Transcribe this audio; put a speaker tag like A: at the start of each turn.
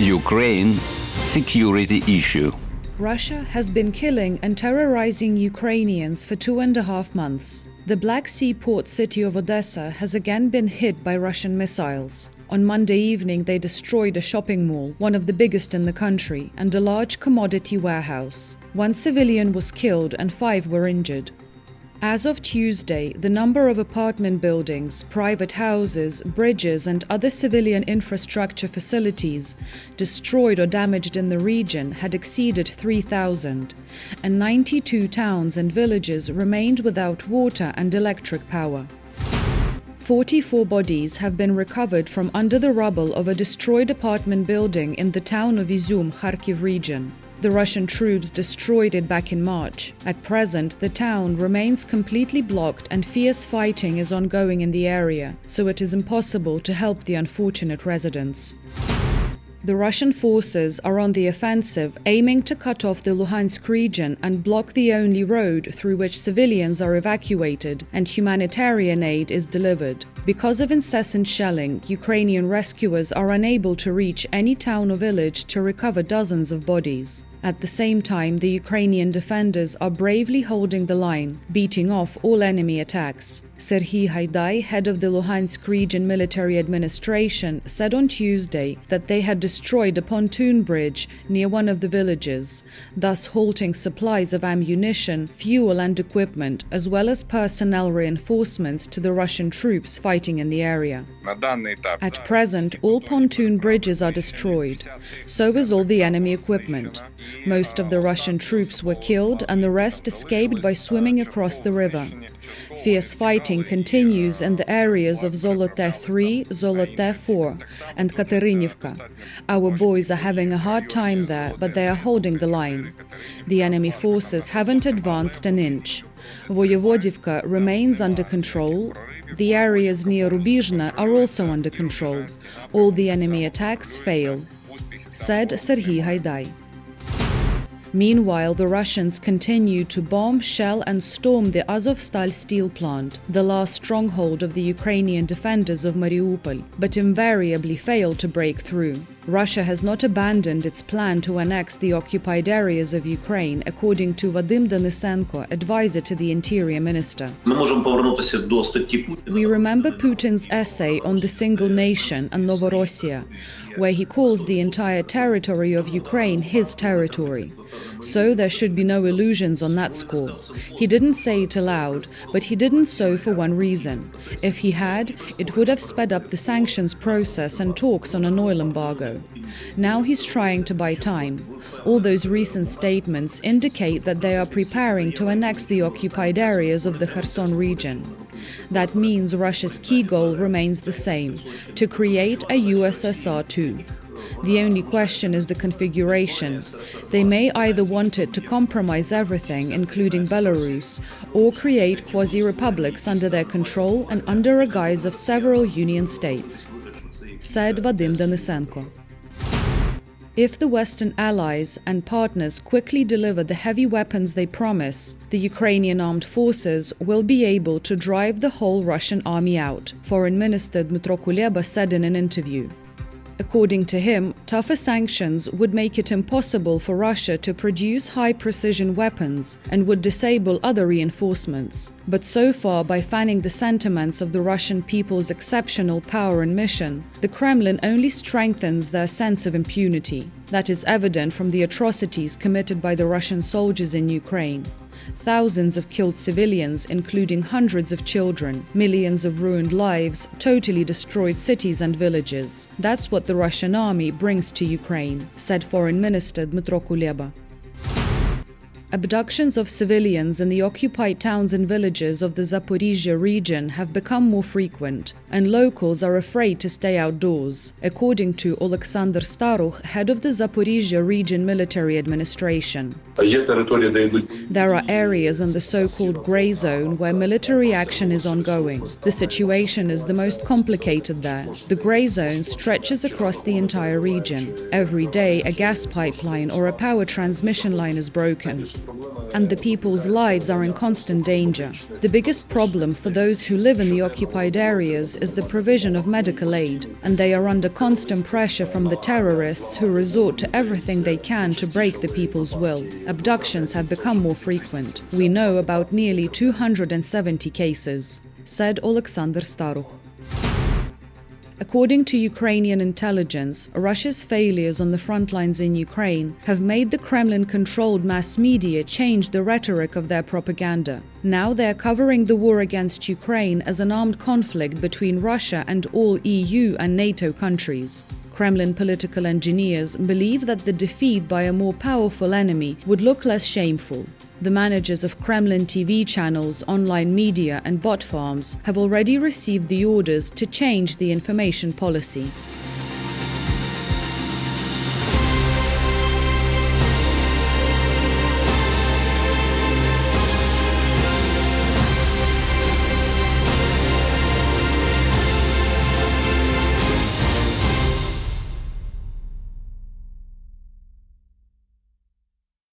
A: Ukraine security issue.
B: Russia has been killing and terrorizing Ukrainians for 2.5 months. The Black Sea port city of Odessa has again been hit by Russian missiles. On Monday evening, they destroyed a shopping mall, one of the biggest in the country, and a large commodity warehouse. 1 civilian was killed and 5 were injured. As of Tuesday, the number of apartment buildings, private houses, bridges and other civilian infrastructure facilities destroyed or damaged in the region had exceeded 3,000, and 92 towns and villages remained without water and electric power. 44 bodies have been recovered from under the rubble of a destroyed apartment building in the town of Izum, Kharkiv region. The Russian troops destroyed it back in March. At present, the town remains completely blocked and fierce fighting is ongoing in the area, so it is impossible to help the unfortunate residents. The Russian forces are on the offensive, aiming to cut off the Luhansk region and block the only road through which civilians are evacuated and humanitarian aid is delivered. Because of incessant shelling, Ukrainian rescuers are unable to reach any town or village to recover dozens of bodies. At the same time, the Ukrainian defenders are bravely holding the line, beating off all enemy attacks. Serhiy Haidai, head of the Luhansk region military administration, said on Tuesday that they had destroyed a pontoon bridge near one of the villages, thus halting supplies of ammunition, fuel and equipment, as well as personnel reinforcements to the Russian troops fighting in the area. At present, all pontoon bridges are destroyed. So is all the enemy equipment. Most of the Russian troops were killed and the rest escaped by swimming across the river. Fierce fighting continues in the areas of Zolote 3, Zolote 4 and Katerynivka. Our boys are having a hard time there, but they are holding the line. The enemy forces haven't advanced an inch. Voyevodivka remains under control. The areas near Rubizhne are also under control. All the enemy attacks fail, said Serhiy Haidai. Meanwhile, the Russians continue to bomb, shell and storm the Azovstal steel plant, the last stronghold of the Ukrainian defenders of Mariupol, but invariably fail to break through. Russia has not abandoned its plan to annex the occupied areas of Ukraine, according to Vadim Denisenko, advisor to the Interior Minister. We remember Putin's essay on the single nation and Novorossiya, where he calls the entire territory of Ukraine his territory. So there should be no illusions on that score. He didn't say it aloud, but he didn't so for one reason. If he had, it would have sped up the sanctions process and talks on an oil embargo. Now he's trying to buy time. All those recent statements indicate that they are preparing to annex the occupied areas of the Kherson region. That means Russia's key goal remains the same, to create a USSR too. The only question is the configuration. They may either want it to compromise everything, including Belarus, or create quasi-republics under their control and under a guise of several union states, said Vadim Denisenko. If the Western allies and partners quickly deliver the heavy weapons they promise, the Ukrainian armed forces will be able to drive the whole Russian army out, Foreign Minister Dmytro Kuleba said in an interview. According to him, tougher sanctions would make it impossible for Russia to produce high-precision weapons and would disable other reinforcements. But so far, by fanning the sentiments of the Russian people's exceptional power and mission, the Kremlin only strengthens their sense of impunity. That is evident from the atrocities committed by the Russian soldiers in Ukraine. Thousands of killed civilians, including hundreds of children, millions of ruined lives, totally destroyed cities and villages. That's what the Russian army brings to Ukraine, said Foreign Minister Dmytro Kuleba. Abductions of civilians in the occupied towns and villages of the Zaporizhzhia region have become more frequent, and locals are afraid to stay outdoors, according to Oleksandr Starukh, head of the Zaporizhzhia region military administration. There are areas in the so-called grey zone where military action is ongoing. The situation is the most complicated there. The grey zone stretches across the entire region. Every day, a gas pipeline or a power transmission line is broken. and the people's lives are in constant danger. The biggest problem for those who live in the occupied areas is the provision of medical aid, and they are under constant pressure from the terrorists who resort to everything they can to break the people's will. Abductions have become more frequent. We know about nearly 270 cases, said Oleksandr Staruch. According to Ukrainian intelligence, Russia's failures on the front lines in Ukraine have made the Kremlin-controlled mass media change the rhetoric of their propaganda. Now they are covering the war against Ukraine as an armed conflict between Russia and all EU and NATO countries. Kremlin political engineers believe that the defeat by a more powerful enemy would look less shameful. The managers of Kremlin TV channels, online media and bot farms have already received the orders to change the information policy.